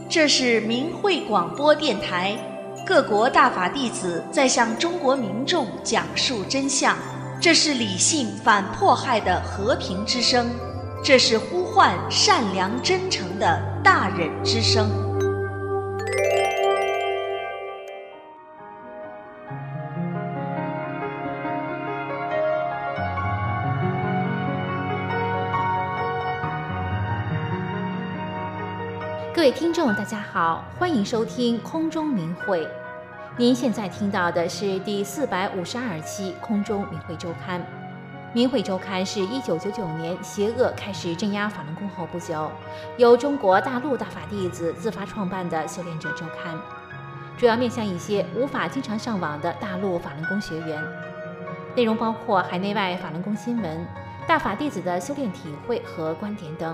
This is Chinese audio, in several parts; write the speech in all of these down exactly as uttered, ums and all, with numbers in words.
这是明慧广播电台，各国大法弟子在向中国民众讲述真相。这是理性反迫害的和平之声，这是呼唤善良真诚的大忍之声。 各位听众大家好，欢迎收听空中明慧。您现在听到的是第四百五十二期空中明慧周刊。明慧周刊是一九九九年邪恶开始镇压法轮功后不久，由中国大陆大法弟子自发创办的修炼者周刊，主要面向一些无法经常上网的大陆法轮功学员，内容包括海内外法轮功新闻、大法弟子的修炼体会和观点等。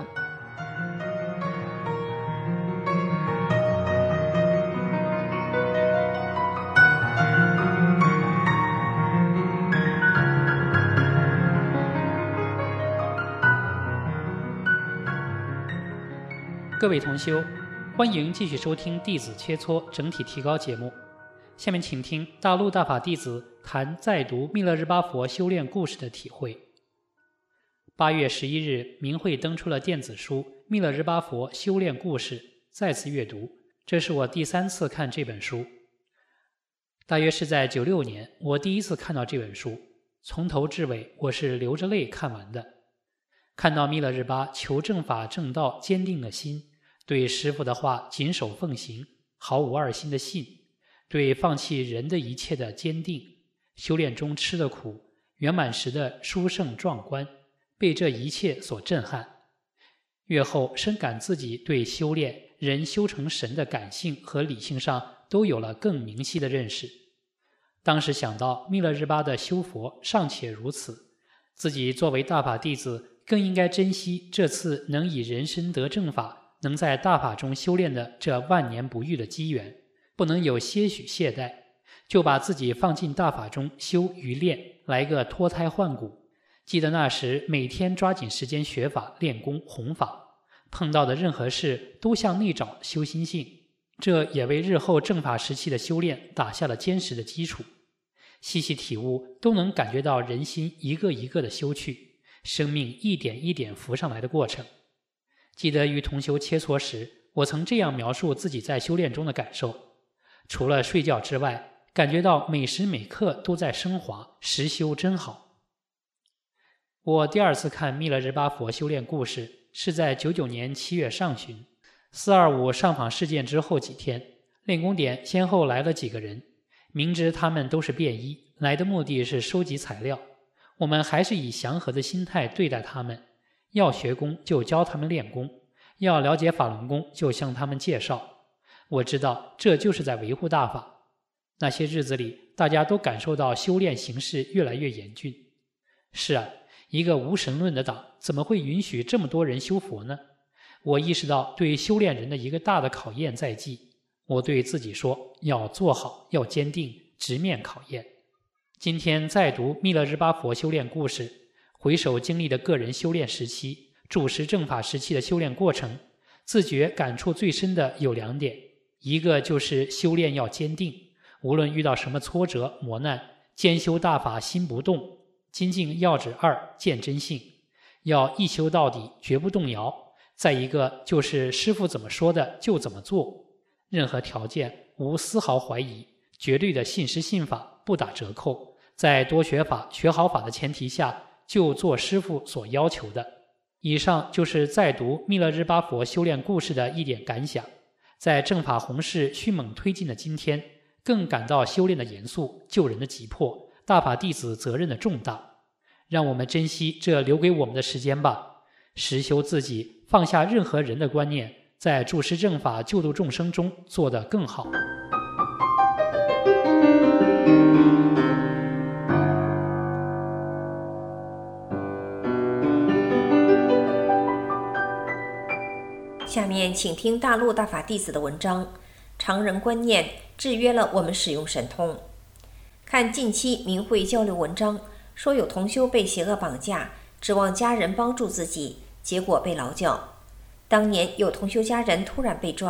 各位同修，欢迎继续收听弟子切磋整体提高节目。下面请听大陆大法弟子谈再读密勒日巴佛修炼故事的体会。八月十一日，明慧登出了电子书《密勒日巴佛修炼故事》，再次阅读。这是我第三次看这本书。大约是在九六年，我第一次看到这本书，从头至尾我是流着泪看完的。看到密勒日巴求正法正道坚定的心，对师父的话谨守奉行，毫无二心的信，对放弃人的一切的坚定，修炼中吃的苦，圆满时的殊胜壮观，被这一切所震撼。越后深感自己对修炼人修成神的感性和理性上都有了更明晰的认识。当时想到密勒日巴的修佛尚且如此，自己作为大法弟子更应该珍惜这次能以人身得正法，能在大法中修炼的这万年不遇的机缘，不能有些许懈怠，就把自己放进大法中修与练，来个脱胎换骨。记得那时每天抓紧时间学法、练功、弘法，碰到的任何事都向内找修心性，这也为日后正法时期的修炼打下了坚实的基础。细细体悟，都能感觉到人心一个一个的修去，生命一点一点浮上来的过程。记得与同修切磋时，我曾这样描述自己在修炼中的感受：除了睡觉之外，感觉到每时每刻都在升华，实修真好。我第二次看密勒日巴佛修炼故事是在九九年七月上旬，四二五上访事件之后几天，练功点先后来了几个人，明知他们都是便衣，来的目的是收集材料，我们还是以祥和的心态对待他们，要学功就教他们练功，要了解法轮功就向他们介绍。我知道这就是在维护大法。那些日子里，大家都感受到修炼形势越来越严峻。是啊，一个无神论的党怎么会允许这么多人修佛呢？我意识到对修炼人的一个大的考验在即。我对自己说，要做好，要坚定，直面考验。今天再读密勒日巴佛修炼故事，回首经历的个人修炼时期、主持正法时期的修炼过程，自觉感触最深的有两点。一个就是修炼要坚定，无论遇到什么挫折磨难，兼修大法心不动。精进要旨二，见真性，要一修到底，绝不动摇。再一个就是师父怎么说的就怎么做，任何条件无丝毫怀疑，绝对的信师信法，不打折扣，在多学法学好法的前提下，就做师父所要求的。以上就是再读密勒日巴佛修炼故事的一点感想。在正法弘誓迅猛推进的今天，更感到修炼的严肃，救人的急迫，大法弟子责任的重大。让我们珍惜这留给我们的时间吧，实修自己，放下任何人的观念，在注释正法救度众生中做得更好。 下面请听大陆大法弟子的文章，常人观念制约了我们使用神通。看近期明慧交流文章，说有同修被邪恶绑架，指望家人帮助自己，结果被劳教。当年有同修家人突然被抓，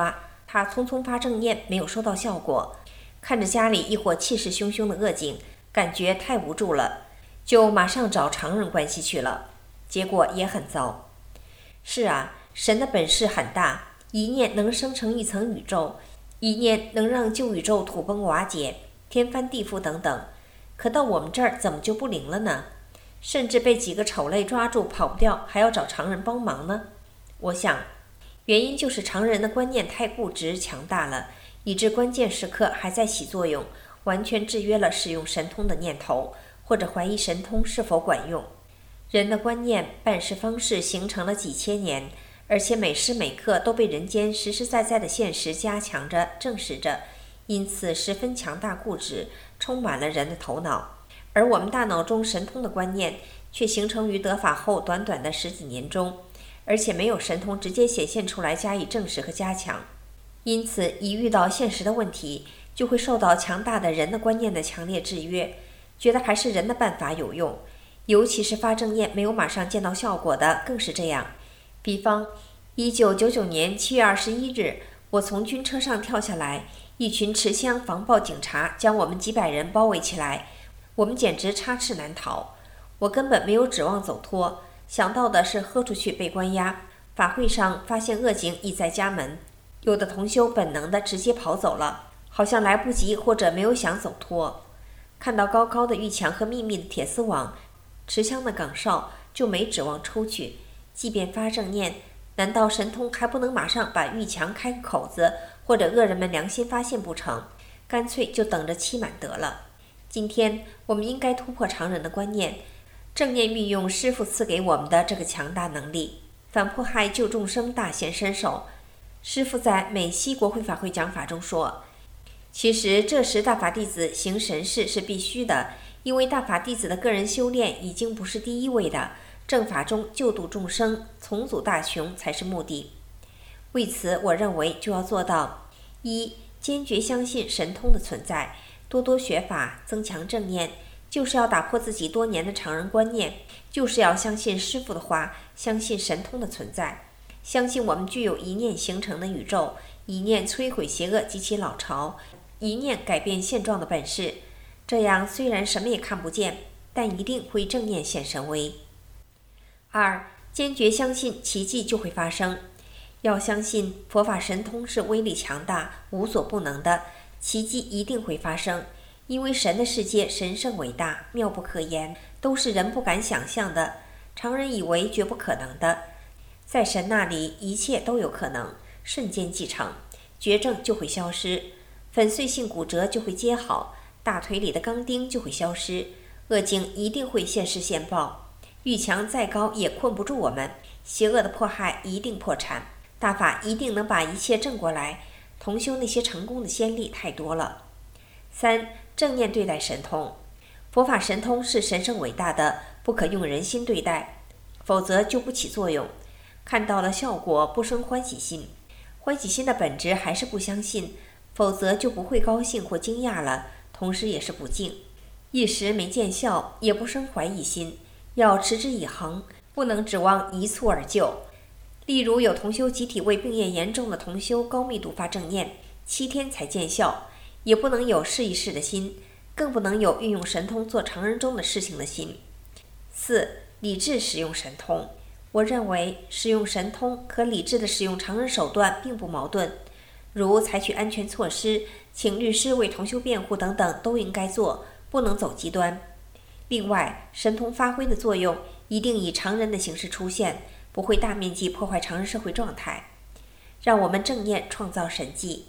他匆匆发正念没有收到效果，看着家里一伙气势汹汹的恶警，感觉太无助了，就马上找常人关系去了，结果也很糟。是啊，神的本事很大，一念能生成一层宇宙，一念能让旧宇宙土崩瓦解，天翻地覆等等，可到我们这儿怎么就不灵了呢？甚至被几个丑类抓住跑不掉，还要找常人帮忙呢？我想原因就是常人的观念太固执强大了，以致关键时刻还在起作用，完全制约了使用神通的念头，或者怀疑神通是否管用。人的观念办事方式形成了几千年，而且每时每刻都被人间实实在在的现实加强着证实着，因此十分强大固执，充满了人的头脑。而我们大脑中神通的观念却形成于得法后短短的十几年中，而且没有神通直接显现出来加以证实和加强。因此一遇到现实的问题，就会受到强大的人的观念的强烈制约，觉得还是人的办法有用，尤其是发正念没有马上见到效果的更是这样。比方一九九九年七月二十一日，我从军车上跳下来，一群持枪防暴警察将我们几百人包围起来，我们简直插翅难逃。我根本没有指望走脱，想到的是豁出去被关押。法会上发现恶警已在家门，有的同修本能的直接跑走了，好像来不及或者没有想走脱。看到高高的狱墙和密密的铁丝网，持枪的岗哨就没指望出去。即便发正念，难道神通还不能马上把狱墙开个口子，或者恶人们良心发现不成？干脆就等着期满得了。今天我们应该突破常人的观念，正念运用师父赐给我们的这个强大能力，反迫害救众生大显身手。师父在美西国会法会讲法中说，其实这时大法弟子行神事是必须的，因为大法弟子的个人修炼已经不是第一位的，正法中救度众生，重组大雄才是目的。为此我认为就要做到：一、坚决相信神通的存在，多多学法，增强正念，就是要打破自己多年的常人观念，就是要相信师父的话，相信神通的存在，相信我们具有一念形成的宇宙，一念摧毁邪恶及其老巢，一念改变现状的本事。这样虽然什么也看不见，但一定会正念显神威。二、坚决相信奇迹就会发生，要相信佛法神通是威力强大、无所不能的，奇迹一定会发生，因为神的世界神圣伟大，妙不可言，都是人不敢想象的，常人以为绝不可能的。在神那里一切都有可能，瞬间即成，绝症就会消失，粉碎性骨折就会接好，大腿里的钢钉就会消失，恶境一定会现世现报，狱墙再高也困不住我们，邪恶的迫害一定破产，大法一定能把一切正过来。同修那些成功的先例太多了。三、正念对待神通，佛法神通是神圣伟大的，不可用人心对待，否则就不起作用。看到了效果不生欢喜心，欢喜心的本质还是不相信，否则就不会高兴或惊讶了，同时也是不敬。一时没见效也不生怀疑心，要持之以恒，不能指望一蹴而就。例如有同修集体为病业严重的同修高密度发正念，七天才见效，也不能有试一试的心，更不能有运用神通做常人中的事情的心。四、理智使用神通，我认为使用神通和理智的使用常人手段并不矛盾，如采取安全措施，请律师为同修辩护等等都应该做，不能走极端。另外，神通发挥的作用一定以常人的形式出现，不会大面积破坏常人社会状态，让我们正念创造神迹。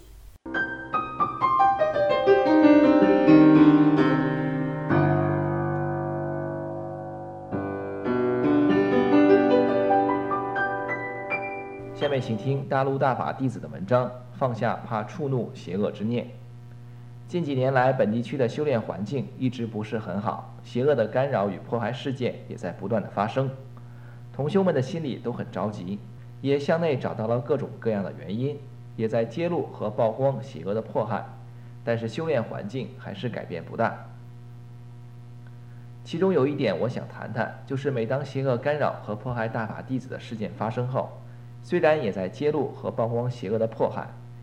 下面请听大陆大法弟子的文章，放下怕触怒邪恶之念。近几年来，本地区的修炼环境一直不是很好，邪恶的干扰与迫害事件也在不断的发生。同修们的心里都很着急，也向内找到了各种各样的原因，也在揭露和曝光邪恶的迫害，但是修炼环境还是改变不大。其中有一点我想谈谈，就是每当邪恶干扰和迫害大法弟子的事件发生后，虽然也在揭露和曝光邪恶的迫害，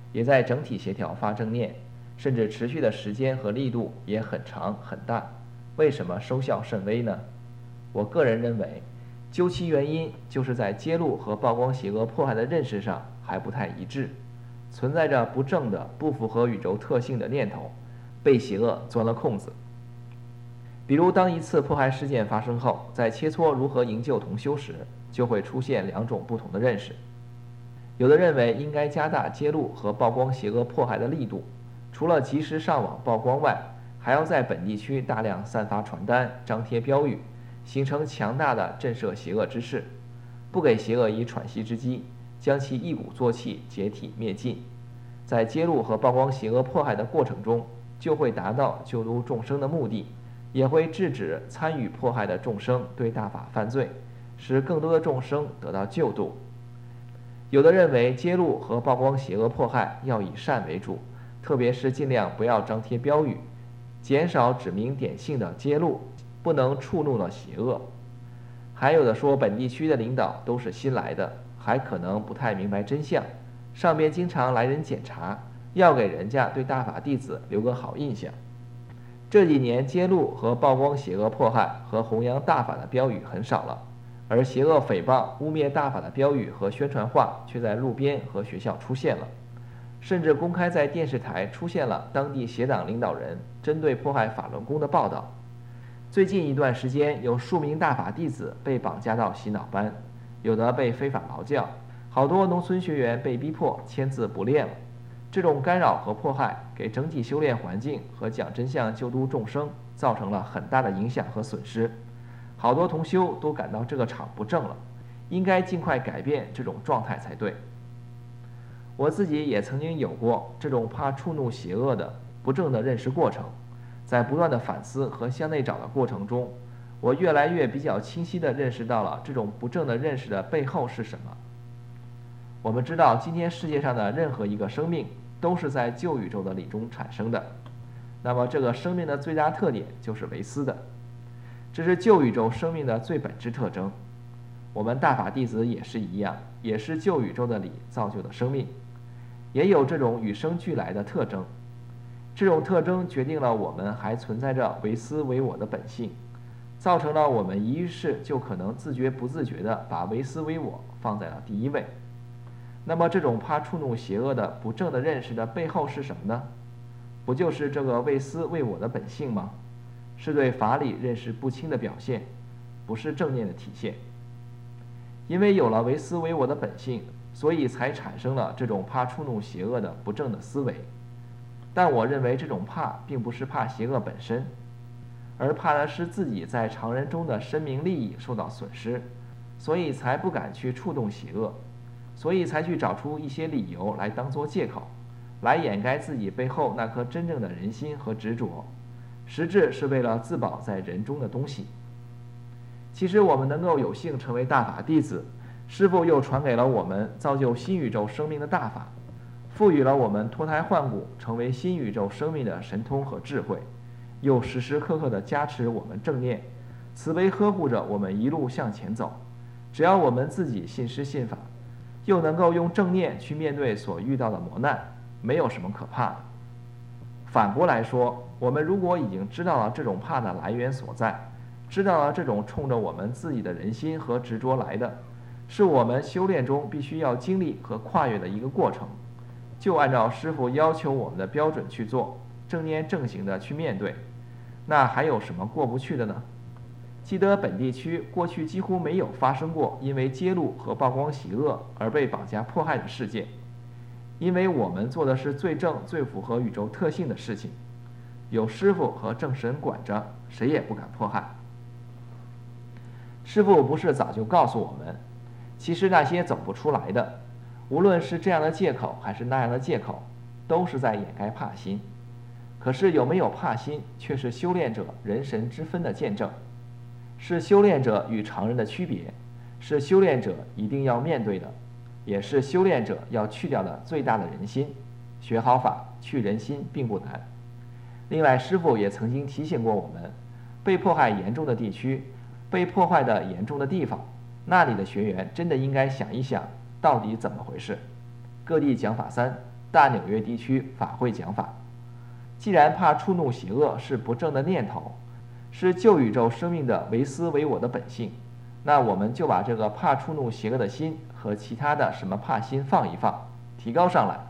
也在整体协调发正念，甚至持续的时间和力度也很长很大。为什么收效甚微呢？我个人认为，究其原因，就是在揭露和曝光邪恶迫害的认识上还不太一致，存在着不正的、不符合宇宙特性的念头，被邪恶钻了空子。比如，当一次迫害事件发生后，在切磋如何营救同修时，就会出现两种不同的认识。有的认为应该加大揭露和曝光邪恶迫害的力度，除了及时上网曝光外，还要在本地区大量散发传单、张贴标语，形成强大的震慑邪恶之势，不给邪恶以喘息之机，将其一鼓作气解体灭尽。在揭露和曝光邪恶迫害的过程中，就会达到救度众生的目的，也会制止参与迫害的众生对大法犯罪，使更多的众生得到救度。有的认为揭露和曝光邪恶迫害要以善为主，特别是尽量不要张贴标语，减少指名点姓的揭露，不能触怒了邪恶。还有的说本地区的领导都是新来的，还可能不太明白真相，上边经常来人检查，要给人家对大法弟子留个好印象。这几年揭露和曝光邪恶迫害和弘扬大法的标语很少了，而邪恶诽谤、污蔑大法的标语和宣传画却在路边和学校出现了，甚至公开在电视台出现了当地邪党领导人针对迫害法轮功的报道。最近一段时间，有数名大法弟子被绑架到洗脑班，有的被非法劳教，好多农村学员被逼迫签字不练了。这种干扰和迫害给整体修炼环境和讲真相救度众生造成了很大的影响和损失。好多同修都感到这个场不正了，应该尽快改变这种状态才对。我自己也曾经有过这种怕触怒邪恶的不正的认识过程，在不断的反思和向内找的过程中，我越来越比较清晰地认识到了这种不正的认识的背后是什么。我们知道，今天世界上的任何一个生命都是在旧宇宙的理中产生的，那么这个生命的最大特点就是为私的，这是旧宇宙生命的最本质特征。我们大法弟子也是一样，也是旧宇宙的理造就的生命，也有这种与生俱来的特征。这种特征决定了我们还存在着为私为我的本性，造成了我们一遇事就可能自觉不自觉地把为私为我放在了第一位。那么这种怕触怒邪恶的不正的认识的背后是什么呢？不就是这个为私为我的本性吗？是对法理认识不清的表现，不是正念的体现。因为有了为私为我的本性，所以才产生了这种怕触怒邪恶的不正的思维。但我认为这种怕并不是怕邪恶本身，而怕的是自己在常人中的生命利益受到损失，所以才不敢去触动邪恶，所以才去找出一些理由来当作借口，来掩盖自己背后那颗真正的人心和执着，实质是为了自保在人中的东西。其实我们能够有幸成为大法弟子，师父又传给了我们造就新宇宙生命的大法，赋予了我们脱胎换骨成为新宇宙生命的神通和智慧，又时时刻刻地加持我们正念，慈悲呵护着我们一路向前走。只要我们自己信师信法，又能够用正念去面对所遇到的磨难，没有什么可怕的。反过来说，我们如果已经知道了这种怕的来源所在，知道了这种冲着我们自己的人心和执着来的，是我们修炼中必须要经历和跨越的一个过程，就按照师父要求我们的标准去做，正念正行的去面对，那还有什么过不去的呢？记得本地区过去几乎没有发生过因为揭露和曝光邪恶而被绑架迫害的事件，因为我们做的是最正最符合宇宙特性的事情，有师父和正神管着，谁也不敢迫害。师父不是早就告诉我们，其实那些走不出来的，无论是这样的借口还是那样的借口，都是在掩盖怕心。可是有没有怕心，却是修炼者人神之分的见证，是修炼者与常人的区别，是修炼者一定要面对的，也是修炼者要去掉的最大的人心。学好法，去人心并不难。另外，师父也曾经提醒过我们，被迫害严重的地区，被破坏的严重的地方，那里的学员真的应该想一想，到底怎么回事。各地讲法三， 大纽约地区法会讲法。既然怕触怒邪恶是不正的念头，是旧宇宙生命的为私为我的本性，那我们就把这个怕触怒邪恶的心和其他的什么怕心放一放，提高上来。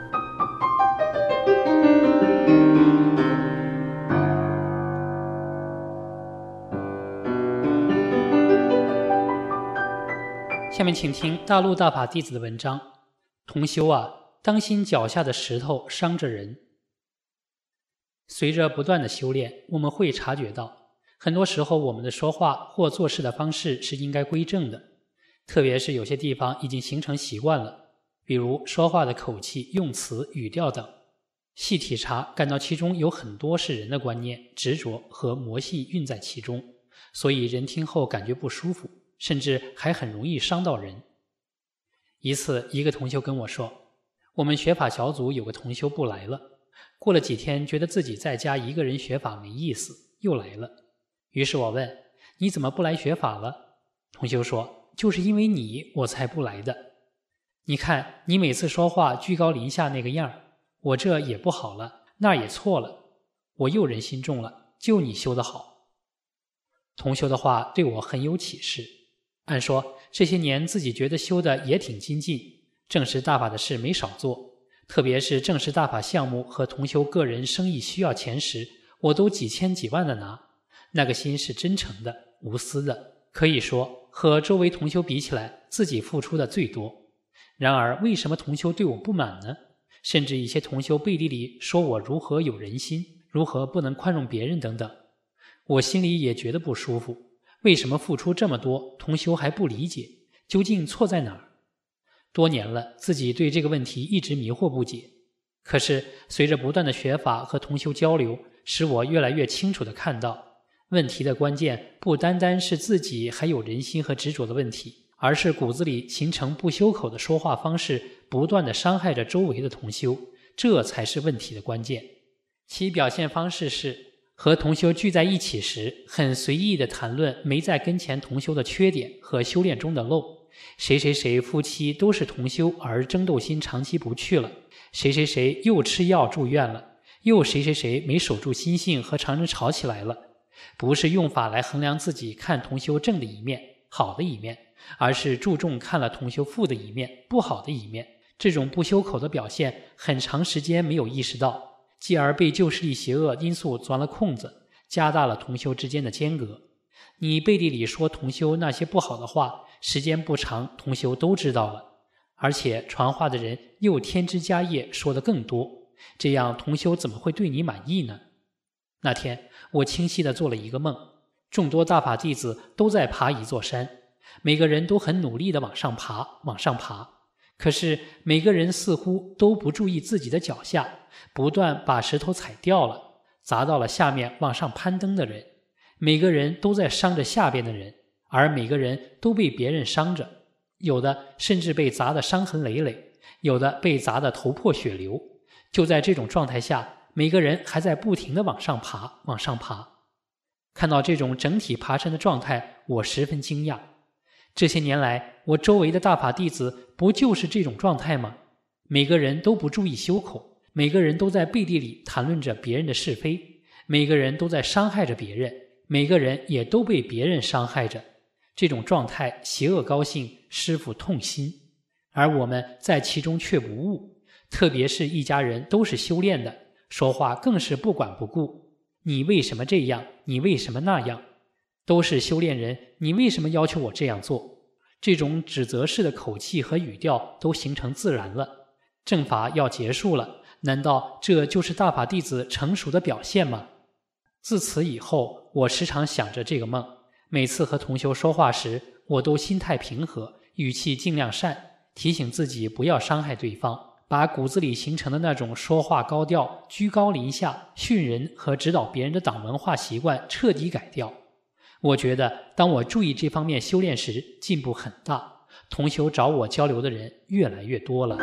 下面请听大陆大法弟子的文章。同修啊，当心脚下的石头伤着人。随着不断的修炼，我们会察觉到，很多时候我们的说话或做事的方式是应该归正的，特别是有些地方已经形成习惯了，比如说话的口气、用词、语调等。细体察，感到其中有很多是人的观念、执着和魔性蕴在其中，所以人听后感觉不舒服，甚至还很容易伤到人。一次，一个同修跟我说，我们学法小组有个同修不来了，过了几天觉得自己在家一个人学法没意思，又来了。于是我问，你怎么不来学法了？同修说，就是因为你我才不来的。你看你每次说话居高临下那个样，我这也不好了，那也错了，我又人心重了，就你修得好。同修的话对我很有启示。按说这些年自己觉得修的也挺精进，正实大法的事没少做，特别是正实大法项目和同修个人生意需要钱时，我都几千几万的拿，那个心是真诚的、无私的，可以说和周围同修比起来，自己付出的最多。然而为什么同修对我不满呢？甚至一些同修背地里说我如何有人心，如何不能宽容别人等等，我心里也觉得不舒服。为什么付出这么多，同修还不理解？究竟错在哪儿？多年了，自己对这个问题一直迷惑不解。可是随着不断的学法和同修交流，使我越来越清楚地看到，问题的关键不单单是自己还有人心和执着的问题，而是骨子里形成不修口的说话方式，不断地伤害着周围的同修，这才是问题的关键。其表现方式是和同修聚在一起时，很随意地谈论没在跟前同修的缺点和修炼中的漏。谁谁谁夫妻都是同修，而争斗心长期不去了；谁谁谁又吃药住院了；又谁谁谁没守住心性，和常人吵起来了。不是用法来衡量自己看同修正的一面、好的一面，而是注重看了同修负的一面、不好的一面。这种不修口的表现，很长时间没有意识到，继而被旧势力邪恶因素钻了空子，加大了同修之间的间隔。你背地里说同修那些不好的话，时间不长，同修都知道了，而且传话的人又添枝加叶，说得更多，这样同修怎么会对你满意呢？那天我清晰地做了一个梦，众多大法弟子都在爬一座山，每个人都很努力地往上爬，往上爬。可是每个人似乎都不注意自己的脚下，不断把石头踩掉了，砸到了下面往上攀登的人。每个人都在伤着下边的人，而每个人都被别人伤着，有的甚至被砸得伤痕累累，有的被砸得头破血流。就在这种状态下，每个人还在不停地往上爬，往上爬。看到这种整体爬山的状态，我十分惊讶。这些年来，我周围的大法弟子不就是这种状态吗？每个人都不注意修口，每个人都在背地里谈论着别人的是非，每个人都在伤害着别人，每个人也都被别人伤害着。这种状态，邪恶高兴，师父痛心，而我们在其中却不悟。特别是一家人都是修炼的，说话更是不管不顾。你为什么这样？你为什么那样？都是修炼人，你为什么要求我这样做？这种指责式的口气和语调都形成自然了。正法要结束了，难道这就是大法弟子成熟的表现吗？自此以后，我时常想着这个梦，每次和同修说话时，我都心态平和，语气尽量善，提醒自己不要伤害对方，把骨子里形成的那种说话高调、居高临下、训人和指导别人的党文化习惯彻底改掉。我觉得当我注意这方面修炼时，进步很大，同修找我交流的人越来越多了。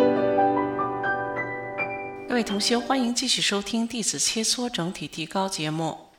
各位同修，欢迎继续收听弟子切磋整体提高节目。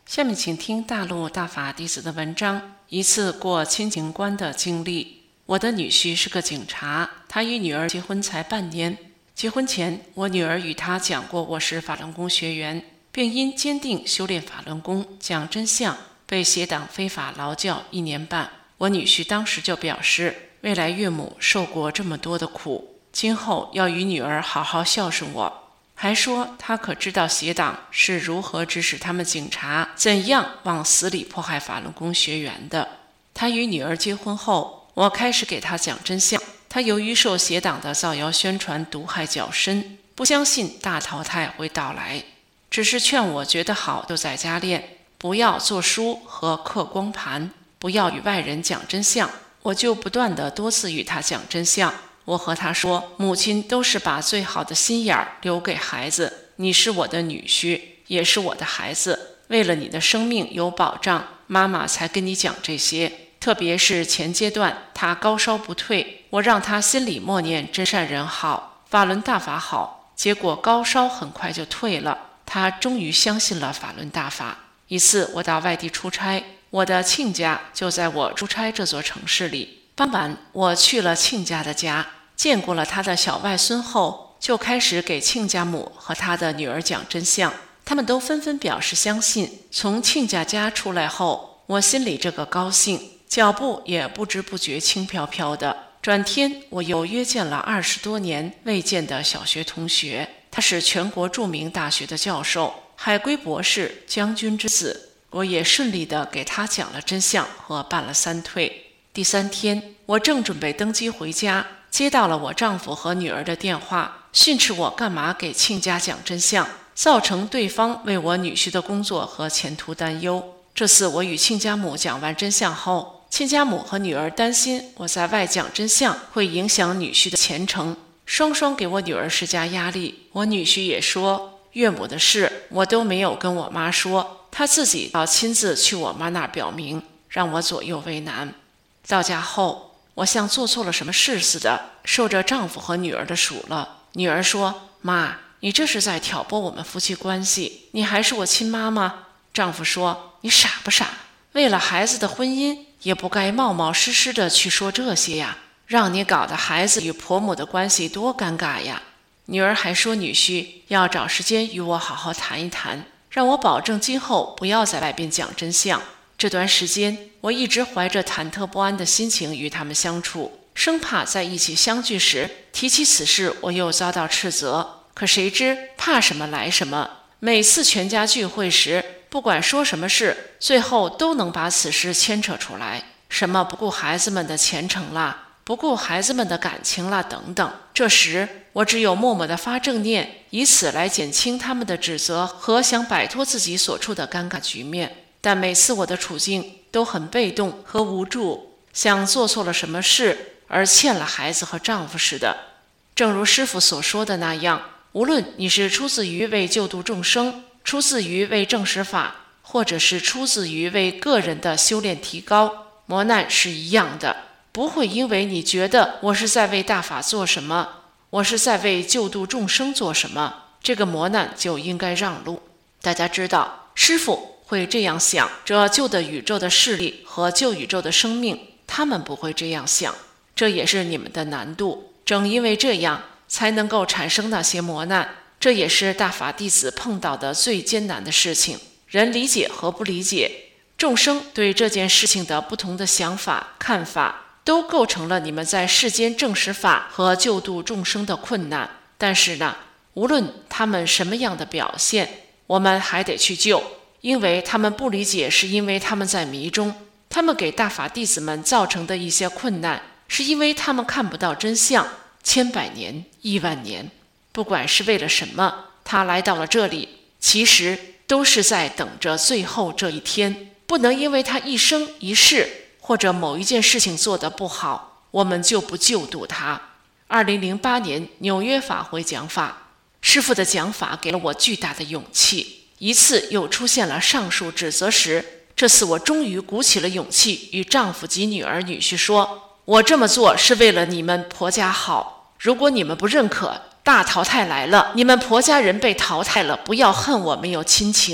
下面请听大陆大法弟子的文章，一次过亲情关的经历。我的女婿是个警察，他与女儿结婚才半年。结婚前，我女儿与他讲过我是法轮功学员，并因坚定修炼法轮功讲真相，被邪党非法劳教一年半。我女婿当时就表示，未来岳母受过这么多的苦，今后要与女儿好好孝顺我，还说他可知道邪党是如何指使他们警察怎样往死里迫害法轮功学员的。他与女儿结婚后，我开始给他讲真相。他由于受邪党的造谣宣传毒害较深，不相信大淘汰会到来，只是劝我觉得好就在家练，不要做书和刻光盘，不要与外人讲真相。我就不断地多次与他讲真相。我和他说，母亲都是把最好的心眼儿留给孩子，你是我的女婿，也是我的孩子，为了你的生命有保障，妈妈才跟你讲这些。特别是前阶段他高烧不退，我让他心里默念真善人好，法轮大法好，结果高烧很快就退了，他终于相信了法轮大法。一次我到外地出差，我的亲家就在我出差这座城市里。傍晚我去了亲家的家，见过了他的小外孙后，就开始给亲家母和他的女儿讲真相，他们都纷纷表示相信。从亲家家出来后，我心里这个高兴，脚步也不知不觉轻飘飘的。转天我又约见了二十多年未见的小学同学，他是全国著名大学的教授，海归博士，将军之子。我也顺利地给他讲了真相和办了三退。第三天，我正准备登机回家，接到了我丈夫和女儿的电话，训斥我干嘛给亲家讲真相，造成对方为我女婿的工作和前途担忧。这次我与亲家母讲完真相后，亲家母和女儿担心我在外讲真相会影响女婿的前程，双双给我女儿施加压力。我女婿也说，岳母的事我都没有跟我妈说，他自己要亲自去我妈那儿表明，让我左右为难。到家后，我像做错了什么事似的，受着丈夫和女儿的数了。女儿说，妈，你这是在挑拨我们夫妻关系，你还是我亲妈吗？丈夫说，你傻不傻？为了孩子的婚姻，也不该冒冒失失的去说这些呀，让你搞得孩子与婆母的关系多尴尬呀。女儿还说女婿要找时间与我好好谈一谈，让我保证今后不要在外边讲真相。这段时间，我一直怀着忐忑不安的心情与他们相处，生怕在一起相聚时提起此事，我又遭到斥责。可谁知怕什么来什么，每次全家聚会时，不管说什么事，最后都能把此事牵扯出来，什么不顾孩子们的前程啦，不顾孩子们的感情啦等等。这时我只有默默地发正念，以此来减轻他们的指责和想摆脱自己所处的尴尬局面。但每次我的处境都很被动和无助，像做错了什么事而欠了孩子和丈夫似的。正如师父所说的那样，无论你是出自于为救度众生，出自于为证实法，或者是出自于为个人的修炼提高，磨难是一样的。不会因为你觉得我是在为大法做什么，我是在为救度众生做什么，这个磨难就应该让路。大家知道，师父会这样想，这旧的宇宙的势力和旧宇宙的生命，他们不会这样想，这也是你们的难度。正因为这样，才能够产生那些磨难，这也是大法弟子碰到的最艰难的事情。人理解和不理解，众生对这件事情的不同的想法、看法，都构成了你们在世间证实法和救度众生的困难。但是呢，无论他们什么样的表现，我们还得去救。因为他们不理解，是因为他们在迷中，他们给大法弟子们造成的一些困难，是因为他们看不到真相。千百年、亿万年，不管是为了什么，他来到了这里，其实都是在等着最后这一天。不能因为他一生一世或者某一件事情做得不好，我们就不救度他。二零零八年纽约法会讲法，师父的讲法给了我巨大的勇气。一次又出现了上述指责时，这次我终于鼓起了勇气，与丈夫及女儿女婿说，我这么做是为了你们婆家好，如果你们不认可，大淘汰来了，你们婆家人被淘汰了，不要恨我没有亲情。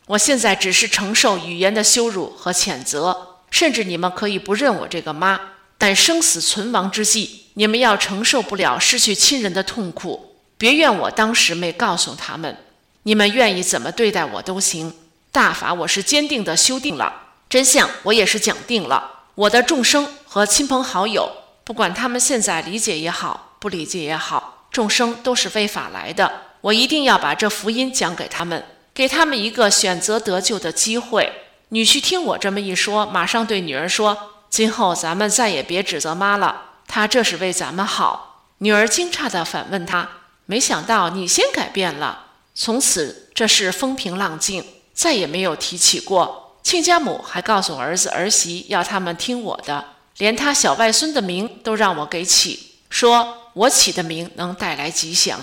我现在只是承受语言的羞辱和谴责，甚至你们可以不认我这个妈，但生死存亡之际，你们要承受不了失去亲人的痛苦。别怨我当时没告诉他们，你们愿意怎么对待我都行。大法我是坚定地修定了，真相我也是讲定了。我的众生和亲朋好友，不管他们现在理解也好，不理解也好，众生都是为法来的，我一定要把这福音讲给他们，给他们一个选择得救的机会。女婿听我这么一说，马上对女儿说，今后咱们再也别指责妈了，她这是为咱们好。女儿惊诧地反问他，没想到你先改变了。从此这事风平浪静，再也没有提起过。亲家母还告诉儿子儿媳要他们听我的，连他小外孙的名都让我给起，说我起的名能带来吉祥。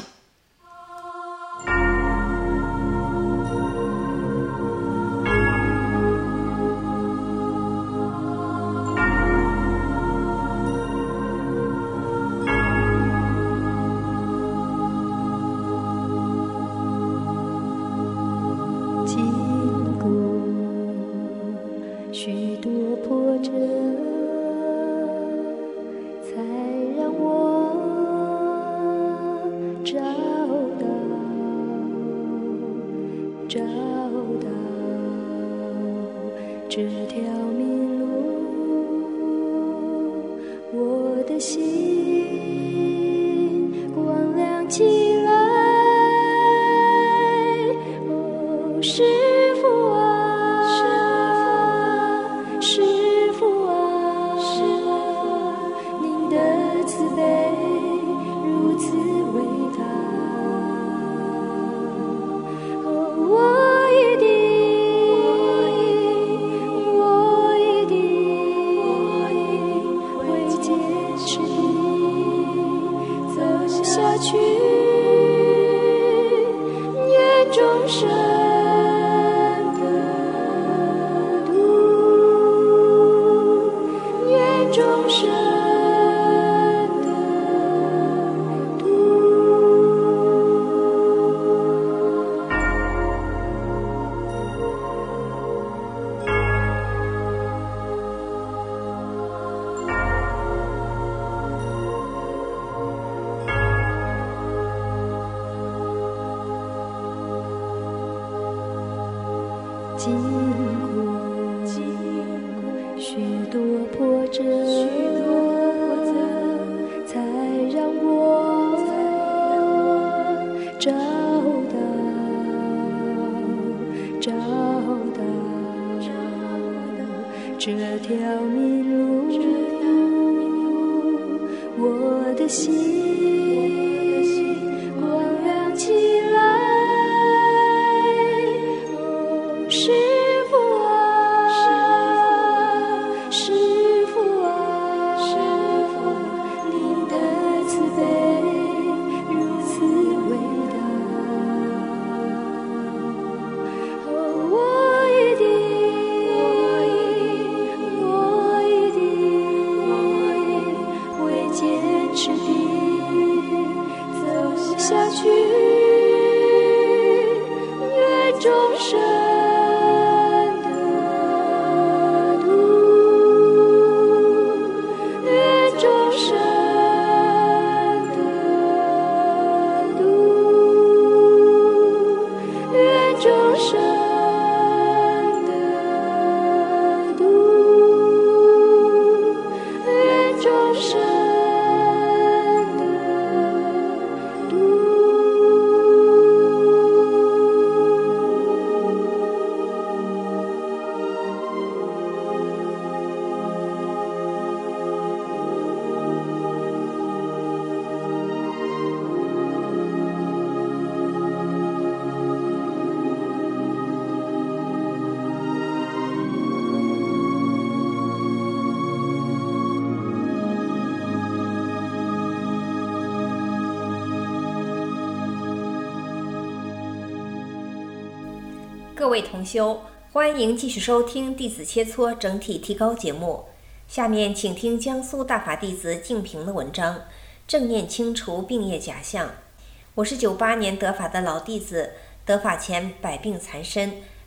许多波折，才让我找到找到这条明路。我的心光亮起来，哦，师父啊，师父啊，您的慈悲如此伟大，哦，我一定，我一定会坚持地走下去，愿众生众生的度。经过许多波折，才让我找到找到这条明路。我的心光亮起来，哦，师父啊，师父啊，您的慈悲如此伟大，哦，我一定，我一定会坚持地走下去，愿众生的度，愿众生的度，愿众生的度，愿众生的度。 各位同修，欢迎继续收听《弟子切磋整体提高》节目。下面请听江苏大法弟子净平的文章《正念清除病业假象》。我是九八年得法的老弟子，得法前百病缠身，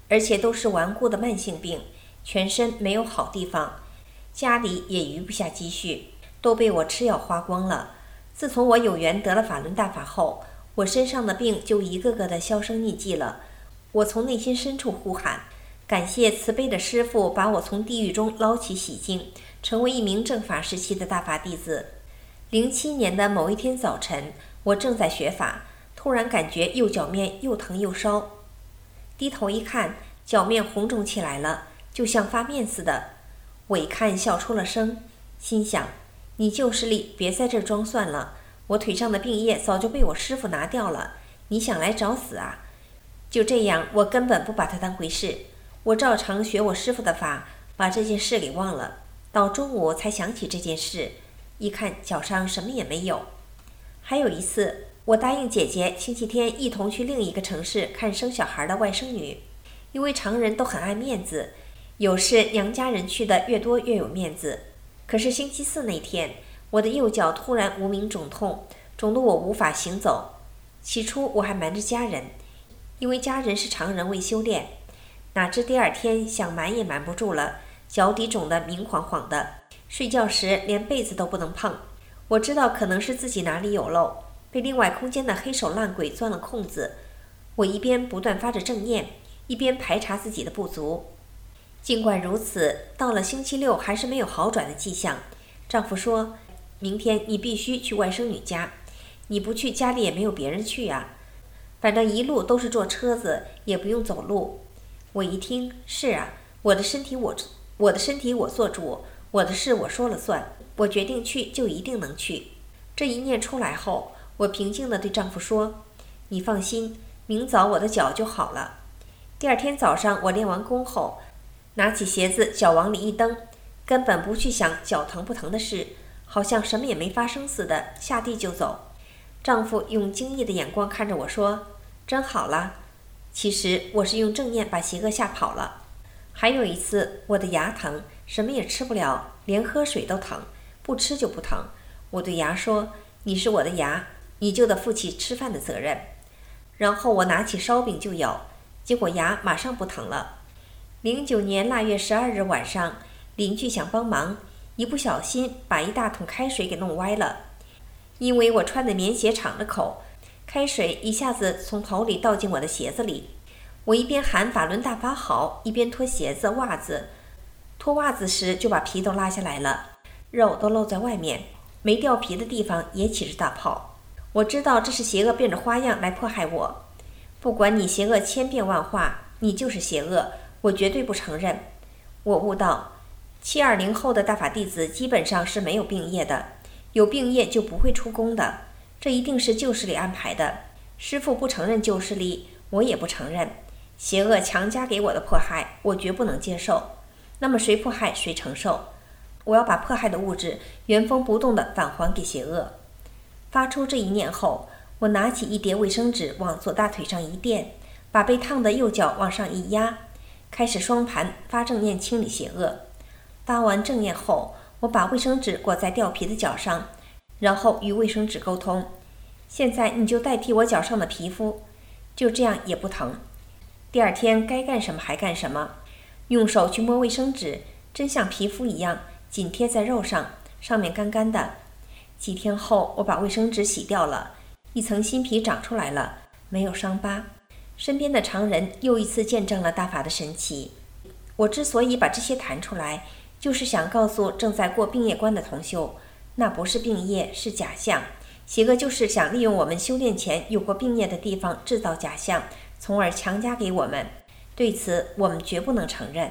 而且都是顽固的慢性病，全身没有好地方，家里也余不下积蓄，都被我吃药花光了。自从我有缘得了法轮大法后，我身上的病就一个个的销声匿迹了。我从内心深处呼喊，感谢慈悲的师父把我从地狱中捞起洗净，成为一名正法时期的大法弟子。零七年的某一天早晨，我正在学法，突然感觉右脚面又疼又烧，低头一看，脚面红肿起来了，就像发面似的。我一看笑出了声，心想，你就是力，别在这儿装蒜了，我腿上的病液早就被我师父拿掉了，你想来找死啊？就这样，我根本不把它当回事，我照常学我师父的法，把这件事给忘了。到中午才想起这件事，一看脚上什么也没有。还有一次，我答应姐姐星期天一同去另一个城市看生小孩的外甥女，因为常人都很爱面子，有事娘家人去的越多越有面子。可是星期四那天，我的右脚突然无名肿痛，肿得我无法行走。起初我还瞒着家人，因为家人是常人未修炼，哪知第二天想瞒也瞒不住了，脚底肿得明晃晃的，睡觉时连被子都不能碰。我知道可能是自己哪里有漏，被另外空间的黑手烂鬼钻了空子。我一边不断发着正念，一边排查自己的不足。尽管如此，到了星期六还是没有好转的迹象。丈夫说，明天你必须去外甥女家，你不去家里也没有别人去啊，反正一路都是坐车子，也不用走路。我一听，是啊，我的身体我我的身体我做主，我的事我说了算，我决定去就一定能去。这一念出来后，我平静地对丈夫说，你放心，明早我的脚就好了。第二天早上我练完功后，拿起鞋子脚往里一蹬，根本不去想脚疼不疼的事，好像什么也没发生似的，下地就走。丈夫用惊异的眼光看着我说，真好了。其实我是用正念把邪恶吓跑了。还有一次，我的牙疼，什么也吃不了，连喝水都疼，不吃就不疼。我对牙说，你是我的牙，你就得负起吃饭的责任。然后我拿起烧饼就咬，结果牙马上不疼了。零九年腊月十二日晚上，邻居想帮忙，一不小心把一大桶开水给弄歪了。因为我穿的棉鞋敞着口，开水一下子从头里倒进我的鞋子里。我一边喊法轮大法好，一边脱鞋子袜子。脱袜子时就把皮都拉下来了，肉都露在外面，没掉皮的地方也起着大泡。我知道这是邪恶变着花样来迫害我。不管你邪恶千变万化，你就是邪恶，我绝对不承认。我悟到，七二零后的大法弟子基本上是没有病业的，有病业就不会出宫的，这一定是旧势力安排的。师父不承认旧势力，我也不承认。邪恶强加给我的迫害，我绝不能接受。那么谁迫害谁承受。我要把迫害的物质原封不动地返还给邪恶。发出这一念后，我拿起一叠卫生纸往左大腿上一垫，把被烫的右脚往上一压，开始双盘发正念清理邪恶。发完正念后，我把卫生纸裹在掉皮的脚上，然后与卫生纸沟通，现在你就代替我脚上的皮肤，就这样也不疼。第二天该干什么还干什么，用手去摸卫生纸，真像皮肤一样紧贴在肉上，上面干干的。几天后，我把卫生纸洗掉了，一层新皮长出来了，没有伤疤。身边的常人又一次见证了大法的神奇。我之所以把这些谈出来，就是想告诉正在过病业关的同修，那不是病业，是假象。邪恶就是想利用我们修炼前有过病业的地方制造假象，从而强加给我们。对此，我们绝不能承认。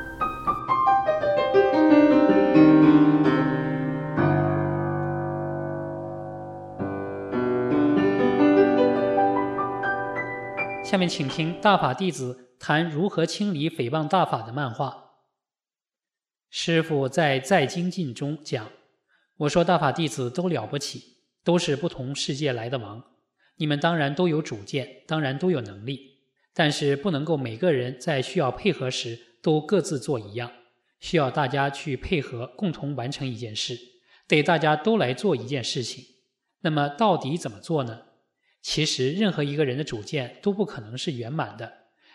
下面请听大法弟子谈如何清理诽谤大法的漫画。师父在在精进中讲，我说大法弟子都了不起，都是不同世界来的王，你们当然都有主见，当然都有能力，但是不能够每个人在需要配合时都各自做一样，需要大家去配合，共同完成一件事，得大家都来做一件事情。那么到底怎么做呢？其实任何一个人的主见都不可能是圆满的，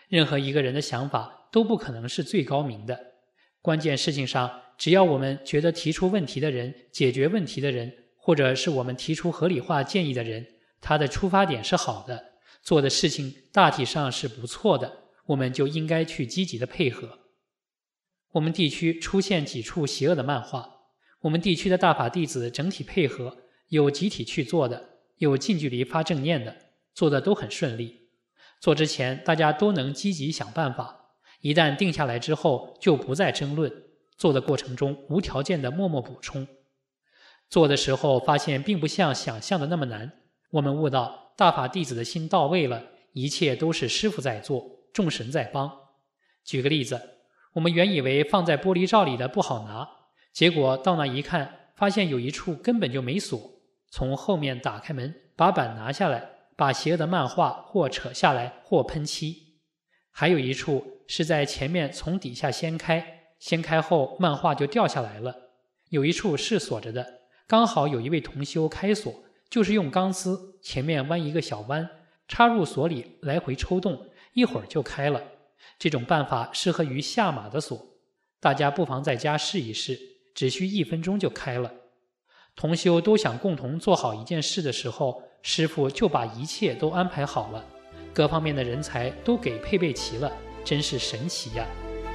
任何一个人的想法都不可能是最高明的。关键事情上，只要我们觉得提出问题的人、解决问题的人，或者是我们提出合理化建议的人，他的出发点是好的，做的事情大体上是不错的，我们就应该去积极的配合。我们地区出现几处邪恶的漫画，我们地区的大法弟子整体配合，有集体去做的，有近距离发正念的，做的都很顺利。做之前大家都能积极想办法，一旦定下来之后就不再争论，做的过程中无条件的默默补充。做的时候发现并不像想象的那么难，我们悟到大法弟子的心到位了，一切都是师父在做，众神在帮。举个例子，我们原以为放在玻璃罩里的不好拿，结果到那一看，发现有一处根本就没锁，从后面打开门，把板拿下来，把邪恶的漫画或扯下来或喷漆。还有一处是在前面从底下掀开，掀开后漫画就掉下来了。有一处是锁着的，刚好有一位同修开锁，就是用钢丝前面弯一个小弯，插入锁里来回抽动，一会儿就开了。这种办法适合于下马的锁，大家不妨在家试一试，只需一分钟就开了。同修都想共同做好一件事的时候，师父就把一切都安排好了，各方面的人才都给配备齐了，真是神奇呀！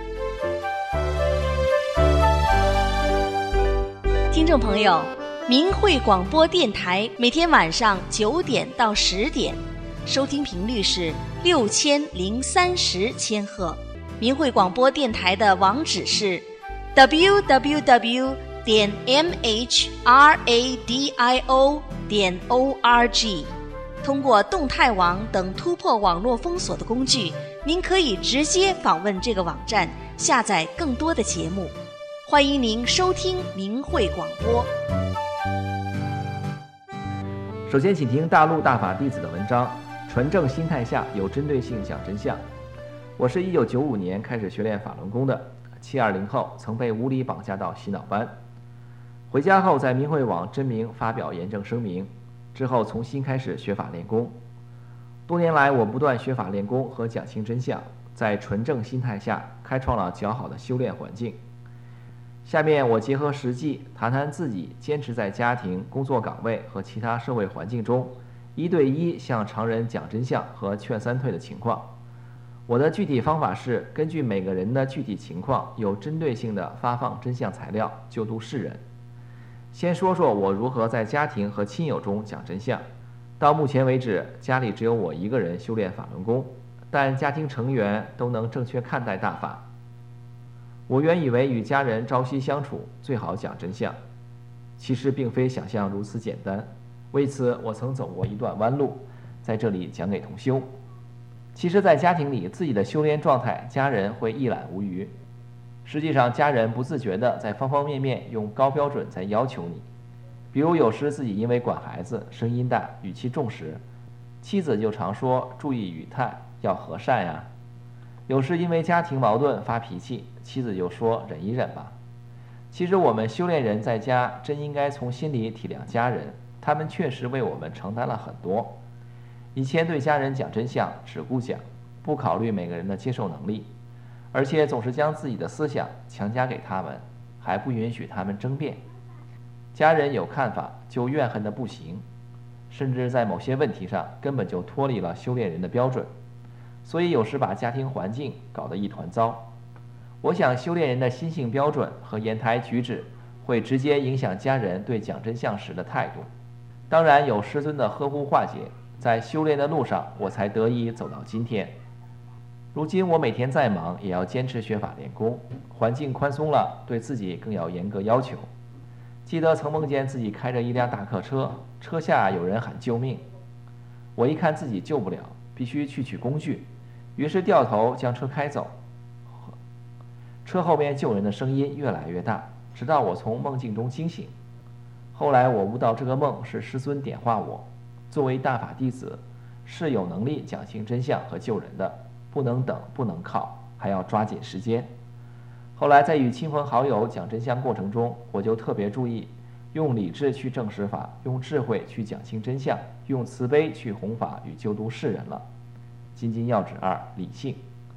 听众朋友，明慧广播电台每天晚上九点到十点，收听频率是六千零三十千赫。明慧广播电台的网址是 double-u double-u double-u 点 m h radio 点 org。通过动态网等突破网络封锁的工具，您可以直接访问这个网站，下载更多的节目。欢迎您收听明慧广播。 首先，请听大陆大法弟子的文章《纯正心态下有针对性讲真相》。我是一九九五年开始学练法轮功的，七二零后曾被无理绑架到洗脑班，回家后在明慧网真名发表严正声明，之后重新开始学法练功。多年来，我不断学法练功和讲清真相，在纯正心态下开创了较好的修炼环境。下面我结合实际谈谈自己坚持在家庭、工作岗位和其他社会环境中一对一向常人讲真相和劝三退的情况。我的具体方法是根据每个人的具体情况，有针对性地发放真相材料，救度世人。先说说我如何在家庭和亲友中讲真相。到目前为止，家里只有我一个人修炼法轮功，但家庭成员都能正确看待大法。我原以为与家人朝夕相处，最好讲真相，其实并非想象如此简单。为此，我曾走过一段弯路，在这里讲给同修。其实，在家庭里，自己的修炼状态，家人会一览无余。实际上，家人不自觉地在方方面面用高标准在要求你。比如，有时自己因为管孩子，声音大，语气重时，妻子就常说注意语态，要和善呀。有时因为家庭矛盾发脾气，妻子就说忍一忍吧。其实我们修炼人在家真应该从心里体谅家人，他们确实为我们承担了很多。以前对家人讲真相，只顾讲，不考虑每个人的接受能力，而且总是将自己的思想强加给他们，还不允许他们争辩。家人有看法就怨恨得不行，甚至在某些问题上根本就脱离了修炼人的标准，所以有时把家庭环境搞得一团糟。我想修炼人的心性标准和言谈举止会直接影响家人对讲真相时的态度。当然有师尊的呵护化解，在修炼的路上我才得以走到今天。如今我每天再忙也要坚持学法练功，环境宽松了，对自己更要严格要求。记得曾梦见自己开着一辆大客车，车下有人喊救命，我一看自己救不了，必须去取工具，于是掉头将车开走。车后面救人的声音越来越大，直到我从梦境中惊醒。后来我悟到这个梦是师尊点化我，作为大法弟子是有能力讲清真相和救人的，不能等，不能靠，还要抓紧时间。后来在与亲朋好友讲真相过程中，我就特别注意用理智去证实法，用智慧去讲清真相，用慈悲去弘法与救度世人了。金金要旨二：理性。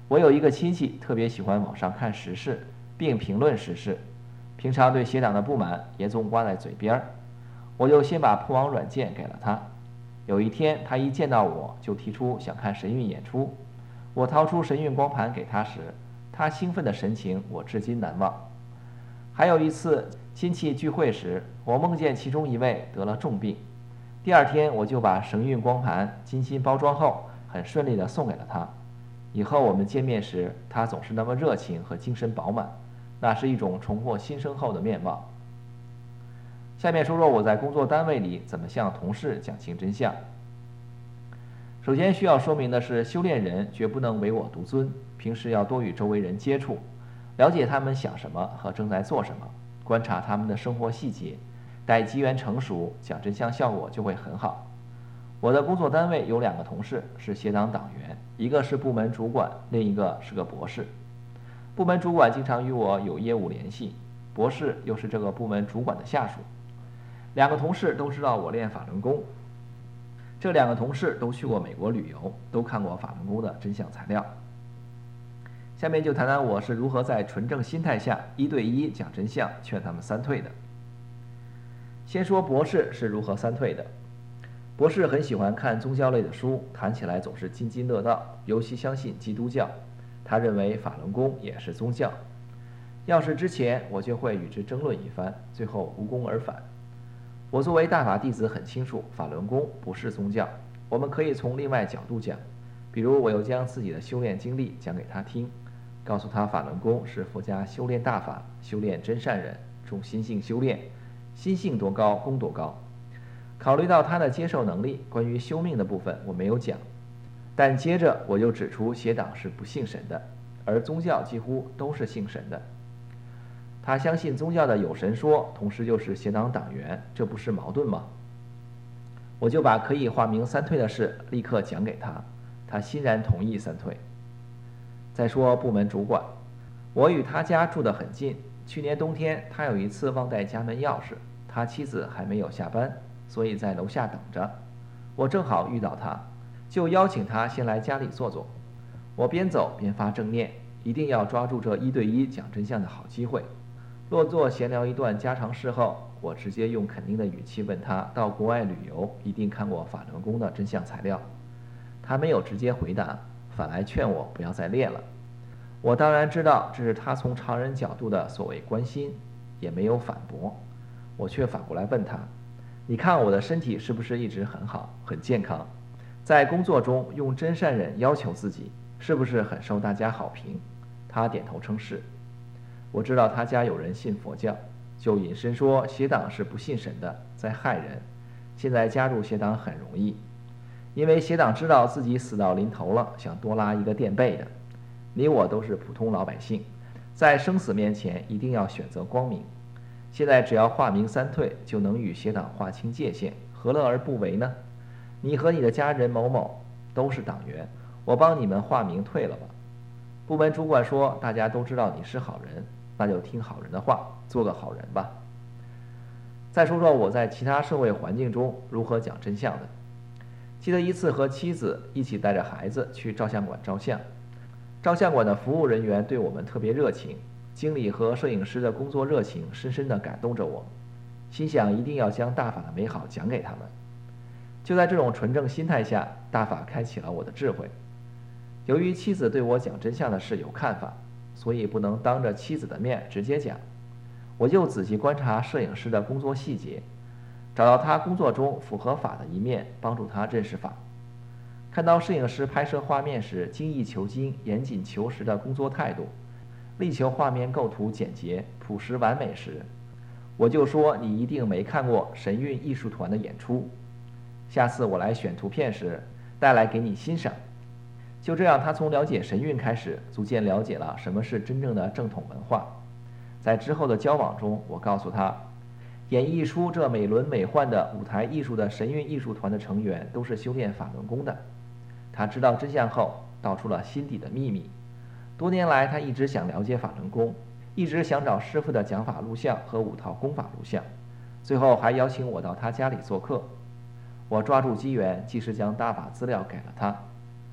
我有一个亲戚特别喜欢网上看时事，并评论时事，平常对邪党的不满也总挂在嘴边儿。我就先把破网软件给了他。有一天，他一见到我就提出想看神韵演出。我掏出神韵光盘给他时，他兴奋的神情我至今难忘。还有一次亲戚聚会时，我梦见其中一位得了重病。第二天，我就把神韵光盘精心包装后，很顺利地送给了他。以后我们见面时，他总是那么热情和精神饱满，那是一种重获新生后的面貌。下面说说我在工作单位里怎么向同事讲清真相。首先需要说明的是，修炼人绝不能唯我独尊，平时要多与周围人接触，了解他们想什么和正在做什么，观察他们的生活细节，待机缘成熟，讲真相效果就会很好。我的工作单位有两个同事是邪党党员，一个是部门主管，另一个是个博士。部门主管经常与我有业务联系，博士又是这个部门主管的下属。两个同事都知道我练法轮功，这两个同事都去过美国旅游，都看过法轮功的真相材料。下面就谈谈我是如何在纯正心态下一对一讲真相，劝他们三退的。先说博士是如何三退的。博士很喜欢看宗教类的书，谈起来总是津津乐道，尤其相信基督教，他认为法轮功也是宗教。要是之前，我就会与之争论一番，最后无功而返。我作为大法弟子很清楚，法轮功不是宗教，我们可以从另外角度讲，比如我又将自己的修炼经历讲给他听，告诉他法轮功是佛家修炼大法，修炼真善忍，重心性修炼，心性多高功多高。考虑到他的接受能力，关于修命的部分我没有讲，但接着我就指出邪党是不信神的，而宗教几乎都是信神的。他相信宗教的有神说，同时又是邪党党员，这不是矛盾吗？我就把可以化名三退的事立刻讲给他，他欣然同意三退。再说部门主管，我与他家住得很近，去年冬天他有一次忘带家门钥匙，他妻子还没有下班，所以在楼下等着。我正好遇到他，就邀请他先来家里坐坐。我边走边发正念，一定要抓住这一对一讲真相的好机会。落座闲聊一段家常事后，我直接用肯定的语气问他到国外旅游一定看过法轮功的真相材料。他没有直接回答，反来劝我不要再练了。我当然知道这是他从常人角度的所谓关心，也没有反驳。我却反过来问他，你看我的身体是不是一直很好很健康，在工作中用真善忍要求自己，是不是很受大家好评？他点头称是。我知道他家有人信佛教，就引申说邪党是不信神的，在害人。现在加入邪党很容易，因为邪党知道自己死到临头了，想多拉一个垫背的。你我都是普通老百姓，在生死面前一定要选择光明。现在只要化名三退，就能与邪党划清界限，何乐而不为呢？你和你的家人某某都是党员，我帮你们化名退了吧。部门主管说，大家都知道你是好人，那就听好人的话，做个好人吧。再说说我在其他社会环境中如何讲真相的。记得一次和妻子一起带着孩子去照相馆照相，照相馆的服务人员对我们特别热情，经理和摄影师的工作热情深深地感动着我，心想一定要将大法的美好讲给他们。就在这种纯正心态下，大法开启了我的智慧。由于妻子对我讲真相的事有看法，所以不能当着妻子的面直接讲，我就仔细观察摄影师的工作细节，找到他工作中符合法的一面，帮助他认识法。看到摄影师拍摄画面时精益求精、严谨求实的工作态度，力求画面构图简洁、朴实完美时，我就说你一定没看过神韵艺术团的演出，下次我来选图片时带来给你欣赏。就这样，他从了解神韵开始，逐渐了解了什么是真正的正统文化。在之后的交往中，我告诉他，演绎出这美轮美奂的舞台艺术的神韵艺术团的成员都是修炼法轮功的。他知道真相后，道出了心底的秘密。多年来，他一直想了解法轮功，一直想找师傅的讲法录像和五套功法录像，最后还邀请我到他家里做客。我抓住机缘，及时将大法资料给了他。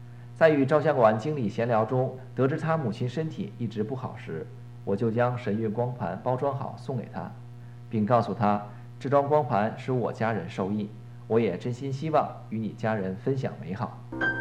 在与照相馆经理闲聊中，得知他母亲身体一直不好时，我就将神韵光盘包装好送给他，并告诉他，这张光盘使我家人受益，我也真心希望与你家人分享美好。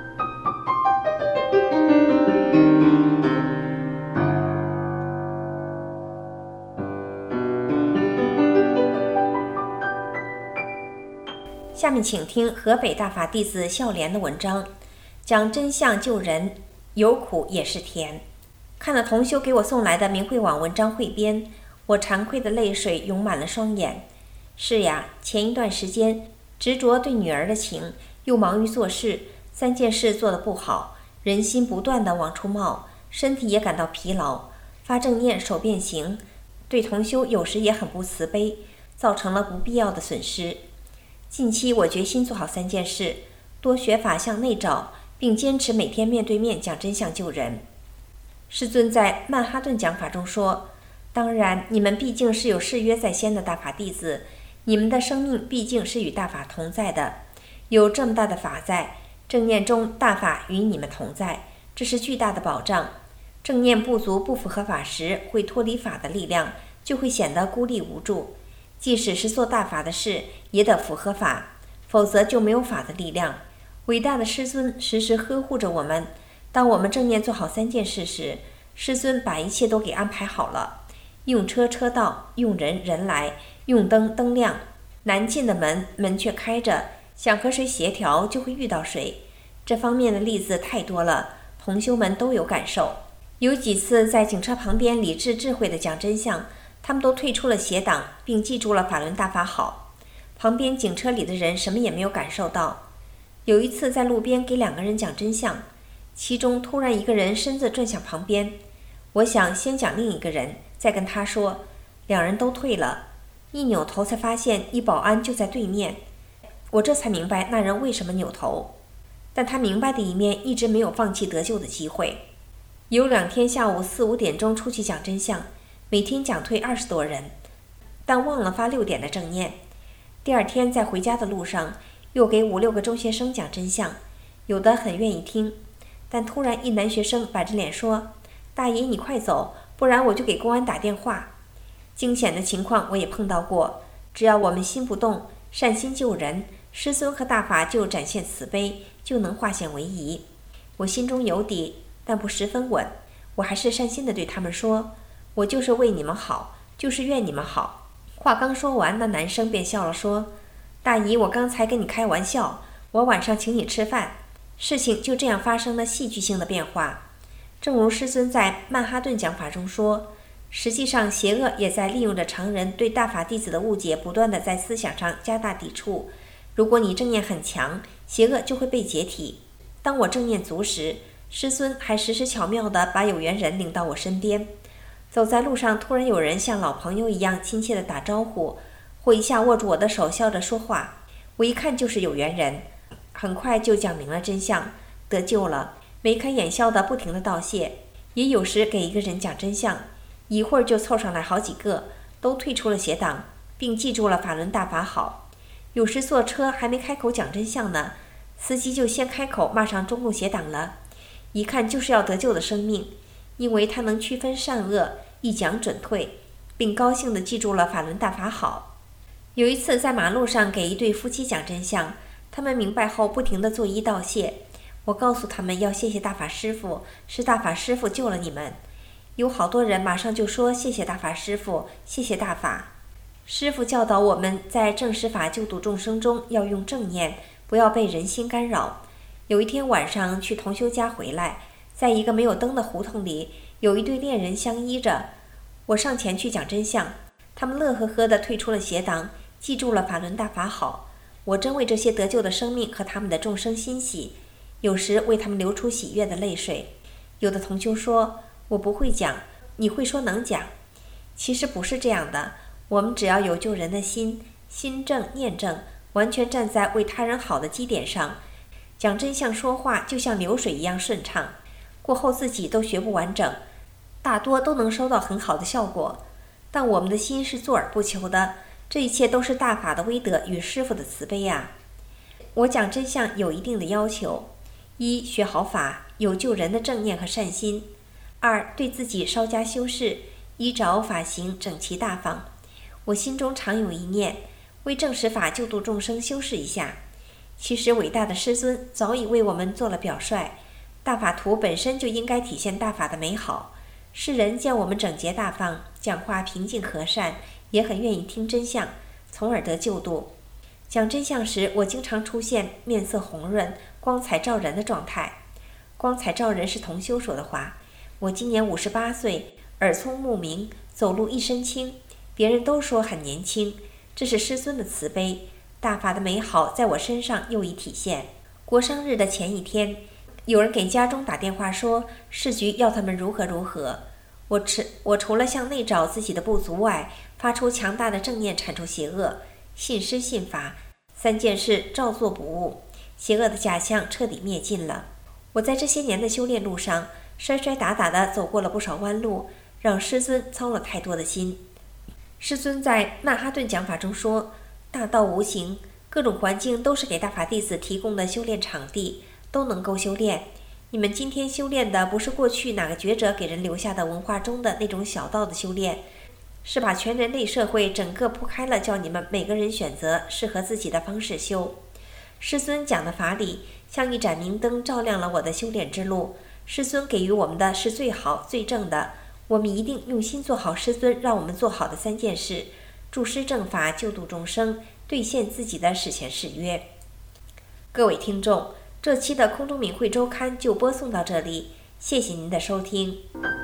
下面请听河北大法弟子孝廉的文章，讲真相救人，有苦也是甜。看了同修给我送来的明慧网文章汇编，我惭愧的泪水涌满了双眼。是呀，前一段时间执着对女儿的情，又忙于做事，三件事做得不好，人心不断地往出冒，身体也感到疲劳，发正念手变形，对同修有时也很不慈悲，造成了不必要的损失。近期我决心做好三件事，多学法向内找，并坚持每天面对面讲真相救人。师尊在曼哈顿讲法中说，当然你们毕竟是有誓约在先的大法弟子，你们的生命毕竟是与大法同在的，有这么大的法在，正念中大法与你们同在，这是巨大的保障。正念不足不符合法时，会脱离法的力量，就会显得孤立无助。即使是做大法的事，也得符合法，否则就没有法的力量。伟大的师尊时时呵护着我们，当我们正念做好三件事时，师尊把一切都给安排好了，用车车到，用人人来，用灯灯亮，难进的门门却开着，想和谁协调就会遇到谁。这方面的例子太多了，同修们都有感受。有几次在警车旁边理智智慧地讲真相，他们都退出了邪党，并记住了法轮大法好。旁边警车里的人什么也没有感受到。有一次在路边给两个人讲真相，其中突然一个人身子转向旁边，我想先讲另一个人，再跟他说，两人都退了。一扭头才发现一保安就在对面，我这才明白那人为什么扭头。但他明白的一面一直没有放弃得救的机会。有两天下午四五点钟出去讲真相，每天讲退二十多人，但忘了发六点的正念。第二天在回家的路上，又给五六个中学生讲真相，有的很愿意听，但突然一男学生摆着脸说：“大爷你快走，不然我就给公安打电话。”惊险的情况我也碰到过，只要我们心不动，善心救人，师尊和大法就展现慈悲，就能化险为夷。我心中有底，但不十分稳，我还是善心地对他们说，我就是为你们好，就是愿你们好。话刚说完，那男生便笑了，说：“大姨，我刚才跟你开玩笑，我晚上请你吃饭。”事情就这样发生了戏剧性的变化。正如师尊在曼哈顿讲法中说，实际上邪恶也在利用着常人对大法弟子的误解，不断地在思想上加大抵触。如果你正念很强，邪恶就会被解体。当我正念足时，师尊还时时巧妙地把有缘人领到我身边。走在路上，突然有人像老朋友一样亲切地打招呼，或一下握住我的手笑着说话，我一看就是有缘人，很快就讲明了真相，得救了，眉开眼笑地不停地道谢。也有时给一个人讲真相，一会儿就凑上来好几个，都退出了邪党，并记住了法轮大法好。有时坐车还没开口讲真相呢，司机就先开口骂上中共邪党了，一看就是要得救的生命，因为他能区分善恶，一讲准退，并高兴地记住了法轮大法好。有一次在马路上给一对夫妻讲真相，他们明白后不停地作揖道谢，我告诉他们要谢谢大法师父，是大法师父救了你们。有好多人马上就说谢谢大法师父，谢谢大法。师父教导我们在正实法救度众生中要用正念，不要被人心干扰。有一天晚上去同修家回来，在一个没有灯的胡同里，有一对恋人相依着，我上前去讲真相，他们乐呵呵地退出了邪党，记住了法轮大法好。我真为这些得救的生命和他们的众生欣喜，有时为他们流出喜悦的泪水。有的同修说，我不会讲，你会说能讲。其实不是这样的，我们只要有救人的心，心正念正，完全站在为他人好的基点上，讲真相说话就像流水一样顺畅，过后自己都学不完整，大多都能收到很好的效果。但我们的心是坐而不求的，这一切都是大法的威德与师父的慈悲啊。我讲真相有一定的要求：一、学好法， 有救人的正念和善心；二，对自己稍加修饰，衣着发型整齐大方。我心中常有一念，为正实法救度众生修饰一下。其实伟大的师尊早已为我们做了表率，大法图本身就应该体现大法的美好。世人见我们整洁大方，讲话平静和善，也很愿意听真相，从而得救度。讲真相时，我经常出现面色红润、光彩照人的状态。光彩照人是同修说的话。我今年五十八岁，耳聪目明，走路一身轻，别人都说很年轻，这是师尊的慈悲，大法的美好在我身上又已体现。过生日的前一天，有人给家中打电话说市局要他们如何如何。我除我除了向内找自己的不足外，发出强大的正念铲除邪恶，信师信法，三件事照做不误，邪恶的假象彻底灭尽了。我在这些年的修炼路上，摔摔打打地走过了不少弯路，让师尊操了太多的心。师尊在曼哈顿讲法中说，大道无形，各种环境都是给大法弟子提供的修炼场地，都能够修炼。你们今天修炼的不是过去哪个觉者给人留下的文化中的那种小道的修炼，是把全人类社会整个铺开了，叫你们每个人选择适合自己的方式修。师尊讲的法理像一盏明灯，照亮了我的修炼之路。师尊给予我们的是最好最正的，我们一定用心做好师尊让我们做好的三件事，助师正法，救度众生，兑现自己的史前誓约。各位听众，这期的空中明慧周刊就播送到这里，谢谢您的收听。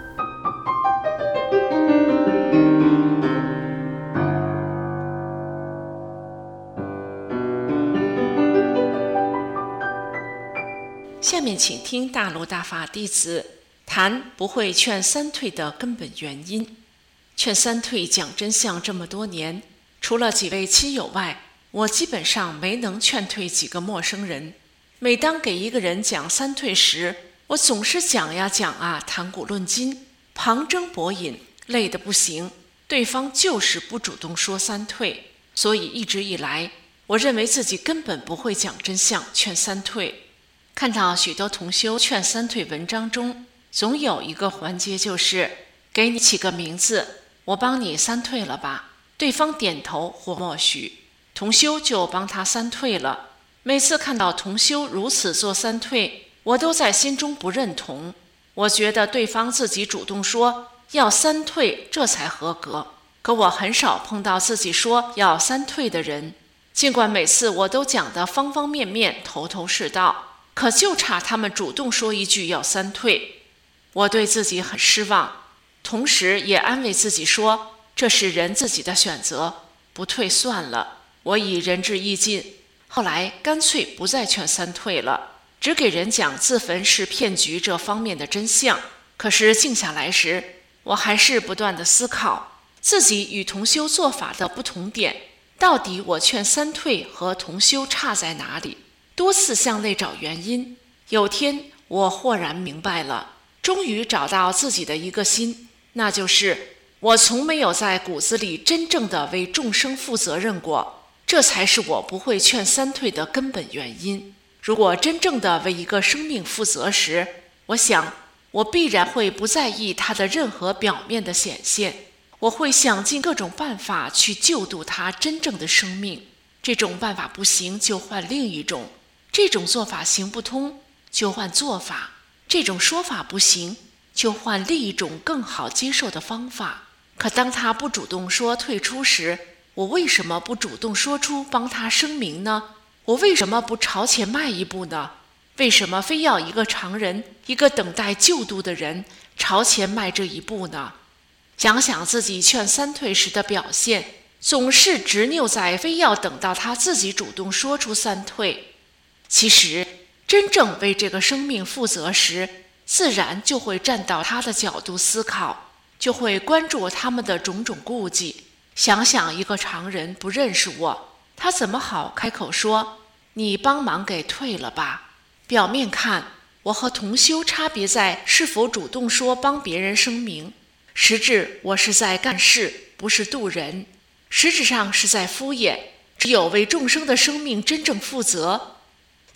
下面请听大陆大法弟子谈不会劝三退的根本原因。劝三退讲真相这么多年，除了几位亲友外，我基本上没能劝退几个陌生人。每当给一个人讲三退时，我总是讲呀讲啊，谈古论今，旁征博引，累得不行，对方就是不主动说三退。所以一直以来，我认为自己根本不会讲真相，劝三退。看到许多同修劝三退文章中，总有一个环节就是给你起个名字，我帮你三退了吧，对方点头或默许，同修就帮他三退了。每次看到同修如此做三退，我都在心中不认同，我觉得对方自己主动说要三退，这才合格。可我很少碰到自己说要三退的人，尽管每次我都讲得方方面面，头头是道，可就差他们主动说一句要三退。我对自己很失望，同时也安慰自己说，这是人自己的选择，不退算了。我已仁至义尽，后来干脆不再劝三退了，只给人讲自焚是骗局这方面的真相。可是静下来时，我还是不断地思考自己与同修做法的不同点，到底我劝三退和同修差在哪里？多次向内找原因，有天我豁然明白了，终于找到自己的一个心，那就是我从没有在骨子里真正的为众生负责任过，这才是我不会劝三退的根本原因。如果真正的为一个生命负责时，我想我必然会不在意它的任何表面的显现，我会想尽各种办法去救度它真正的生命。这种办法不行，就换另一种。这种做法行不通，就换做法；这种说法不行，就换另一种更好接受的方法。可当他不主动说退出时，我为什么不主动说出帮他声明呢？我为什么不朝前迈一步呢？为什么非要一个常人，一个等待救度的人朝前迈这一步呢？想想自己劝三退时的表现，总是执拗在非要等到他自己主动说出三退。其实真正为这个生命负责时，自然就会站到他的角度思考，就会关注他们的种种顾忌。想想一个常人不认识我，他怎么好开口说你帮忙给退了吧？表面看我和同修差别在是否主动说帮别人声明，实质我是在干事，不是渡人，实质上是在敷衍。只有为众生的生命真正负责，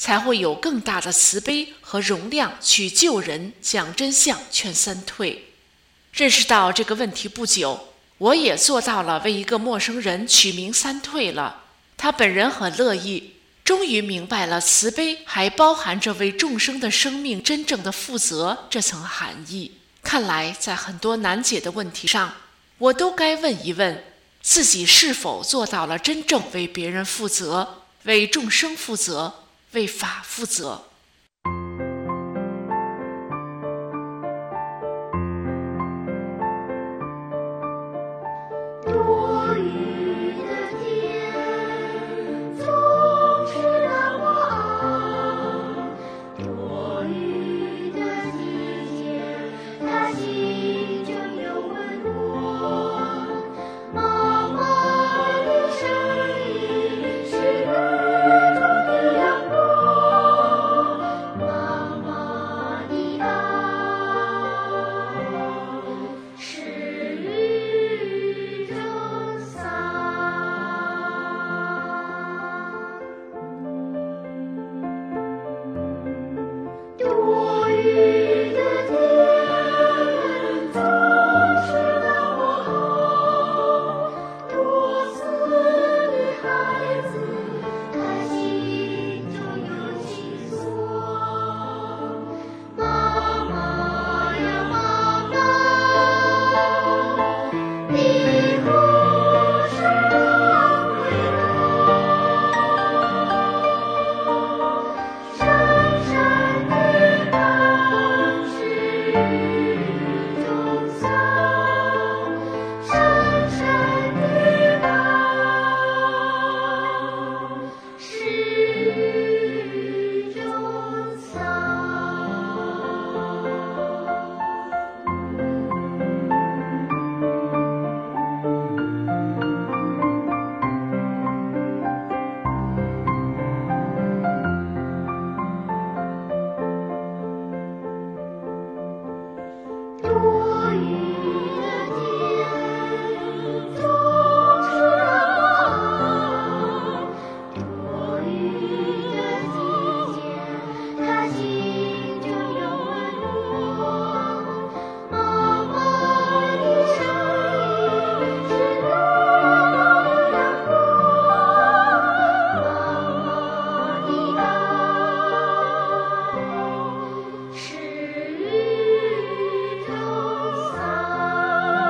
才会有更大的慈悲和容量去救人，讲真相，劝三退。认识到这个问题不久，我也做到了为一个陌生人取名三退了。他本人很乐意，终于明白了慈悲还包含着为众生的生命真正的负责这层含义。看来在很多难解的问题上，我都该问一问自己是否做到了真正为别人负责，为众生负责，为法负责。 多雨的天总是让我熬，多雨的季节，它心中有温暖。妈妈的声音是雨中的阳光，妈妈的爱是雨中伞。多雨的天总是让我熬，多思的孩子，他心中有心酸。妈妈呀妈妈，你何时回来？闪闪的光是雨中伞，闪闪的光是雨中伞。多雨的天总是让我熬，多雨的季节，它心中有温暖。妈妈的声音是雨中的阳光，妈妈的爱是雨中伞。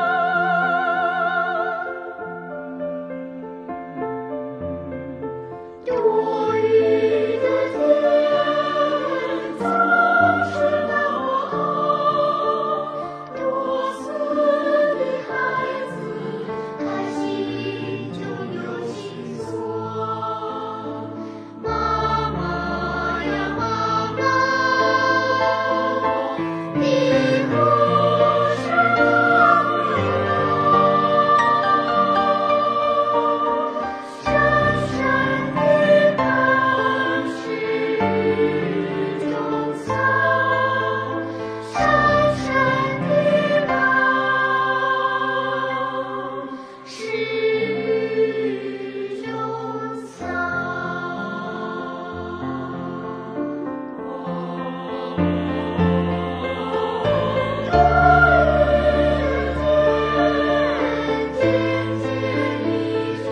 多雨的天总是让我熬，多思的孩子，他心中有心酸。妈妈呀妈妈，你何时回来？闪闪的光是雨中伞，闪闪的光是雨中伞。渐渐离去，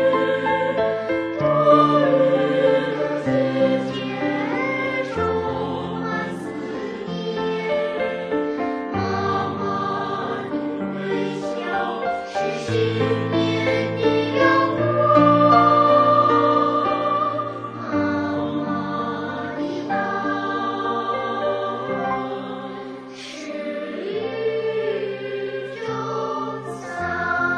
多雨的季节充满思念。妈妈的微笑是新年的阳光，妈妈的爱是雨中伞。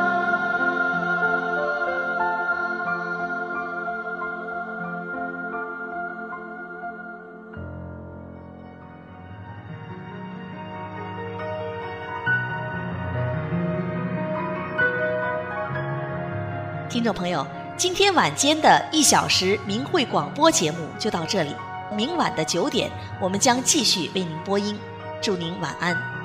听众朋友，今天晚间的一小时明慧广播节目就到这里，明晚的九点，我们将继续为您播音。祝您晚安。